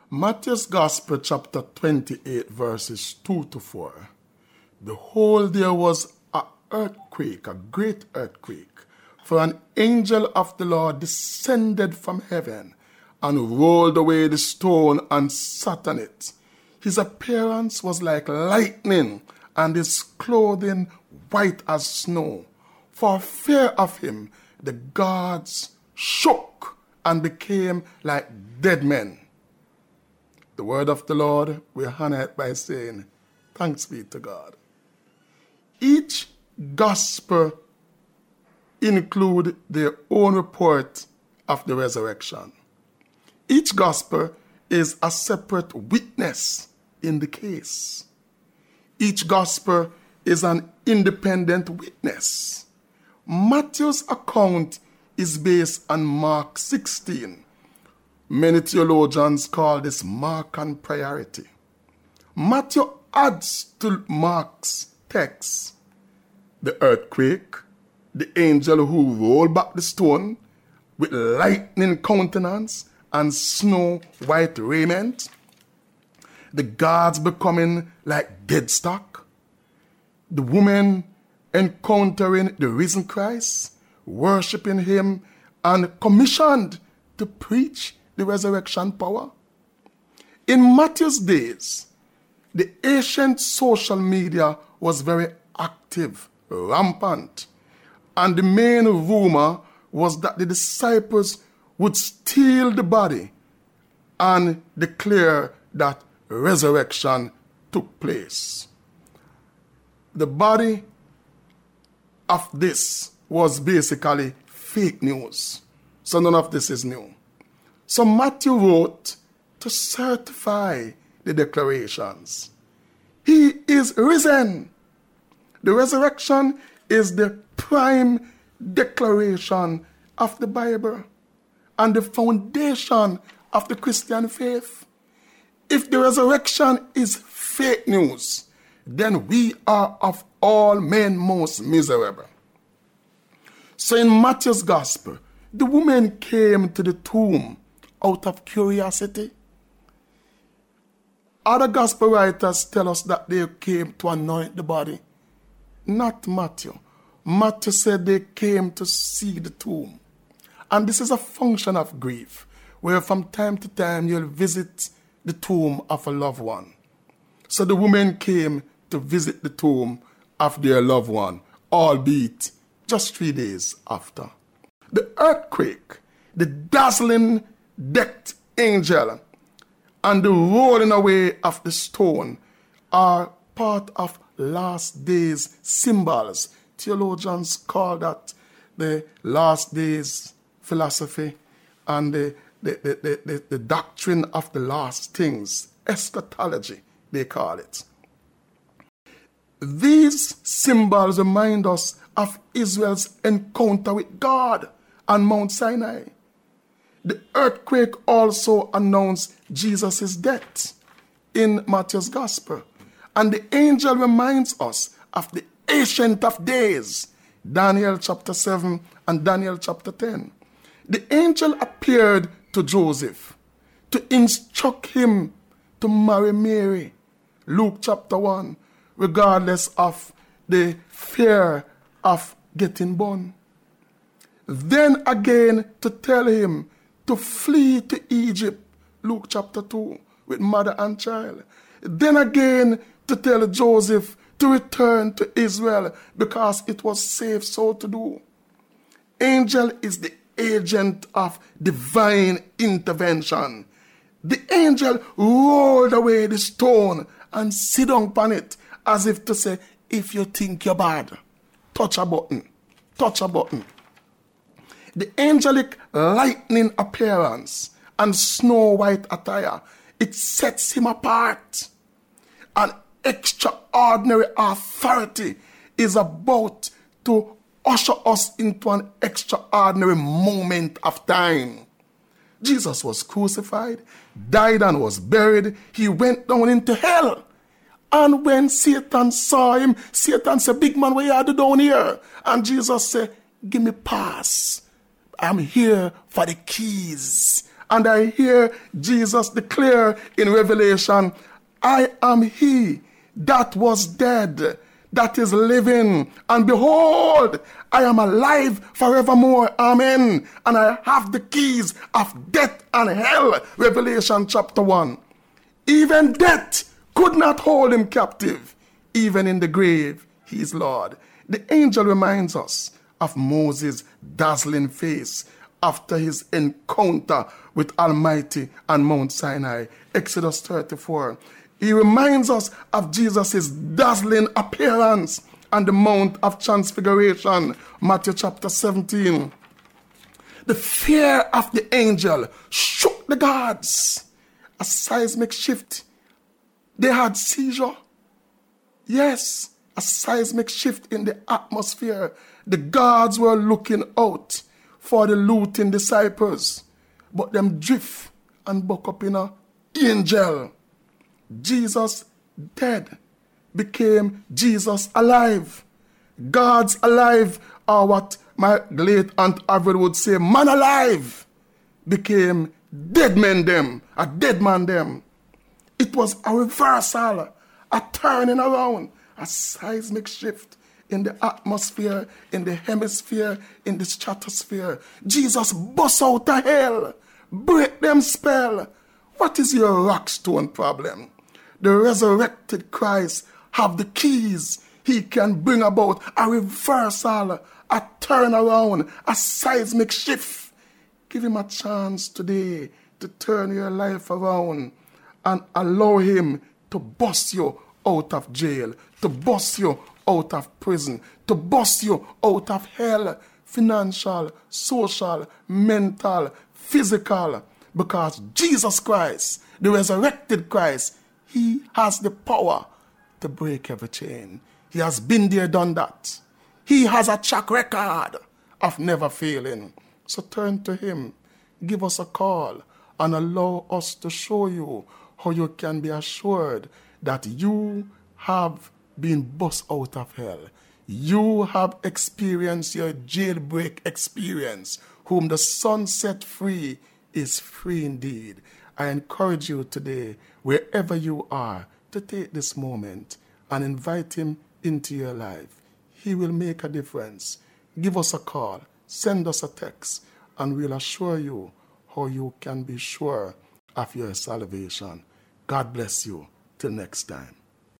Matthew's Gospel, chapter 28, verses 2 to 4. Behold, there was an earthquake, a great earthquake, for an angel of the Lord descended from heaven and rolled away the stone and sat on it. His appearance was like lightning, and his clothing white as snow. For fear of him, the gods shook and became like dead men. The word of the Lord, we honor it by saying, thanks be to God. Each gospel include their own report of the resurrection. Each gospel is a separate witness in the case. Each gospel is an independent witness. Matthew's account is based on Mark 16. Many theologians call this Markan priority. Matthew adds to Mark's text the earthquake, the angel who rolled back the stone with lightning countenance and snow white raiment, the gods becoming like dead stock, the woman encountering the risen Christ, worshiping him, and commissioned to preach the resurrection power. In Matthew's days, the ancient social media was very active, rampant, and the main rumor was that the disciples would steal the body and declare that resurrection took place. The body of this was basically fake news. So none of this is new. So Matthew wrote to certify the declarations. He is risen. The resurrection is the prime declaration of the Bible and the foundation of the Christian faith. If the resurrection is fake news, then we are of all men most miserable. So in Matthew's Gospel, the woman came to the tomb out of curiosity. Other Gospel writers tell us that they came to anoint the body. Not Matthew. Matthew said they came to see the tomb. And this is a function of grief, where from time to time you'll visit the tomb of a loved one. So the women came to visit the tomb of their loved one, albeit just 3 days after. The earthquake, the dazzling decked angel, and the rolling away of the stone are part of last days symbols. Theologians call that the last days philosophy and the doctrine of the last things, eschatology, they call it. These symbols remind us of Israel's encounter with God on Mount Sinai. The earthquake also announced Jesus' death in Matthew's Gospel. And the angel reminds us of the Ancient of Days, Daniel chapter 7 and Daniel chapter 10. The angel appeared to Joseph to instruct him to marry Mary, Luke chapter 1, regardless of the fear of getting born. Then again to tell him to flee to Egypt, Luke chapter 2, with mother and child. Then again to tell Joseph to return to Israel because it was safe so to do. Angel is the agent of divine intervention. The angel rolled away the stone and sit down upon it as if to say, if you think you're bad, touch a button, touch a button. The angelic lightning appearance and snow white attire, it sets him apart. An extraordinary authority is about to usher us into an extraordinary moment of time. Jesus was crucified, died and was buried. He went down into hell. And when Satan saw him, Satan said, big man, what you do down here? And Jesus said, give me pass. I'm here for the keys. And I hear Jesus declare in Revelation, I am he that was dead, that is living, and behold, I am alive forevermore. Amen. And I have the keys of death and hell. Revelation chapter 1. Even death could not hold him captive. Even in the grave, he is Lord. The angel reminds us of Moses' dazzling face after his encounter with Almighty on Mount Sinai. Exodus 34. He reminds us of Jesus' dazzling appearance on the Mount of Transfiguration, Matthew chapter 17. The fear of the angel shook the gods. A seismic shift. They had seizure. Yes, a seismic shift in the atmosphere. The gods were looking out for the looting disciples, but them drift and buck up in an angel. Jesus dead became Jesus alive. Gods alive, or what my late Aunt Avril would say, man alive, became dead men them, a dead man them. It was a reversal, a turning around, a seismic shift in the atmosphere, in the hemisphere, in the stratosphere. Jesus bust out of hell, break them spell. What is your rock stone problem? The resurrected Christ have the keys. He can bring about a reversal, a turnaround, a seismic shift. Give him a chance today to turn your life around and allow him to bust you out of jail, to bust you out of prison, to bust you out of hell, financial, social, mental, physical, because Jesus Christ, the resurrected Christ, he has the power to break every chain. He has been there, done that. He has a track record of never failing. So turn to him, give us a call, and allow us to show you how you can be assured that you have been bust out of hell. You have experienced your jailbreak experience. Whom the Son set free is free indeed. I encourage you today, wherever you are, to take this moment and invite him into your life. He will make a difference. Give us a call, send us a text, and we'll assure you how you can be sure of your salvation. God bless you. Till next time.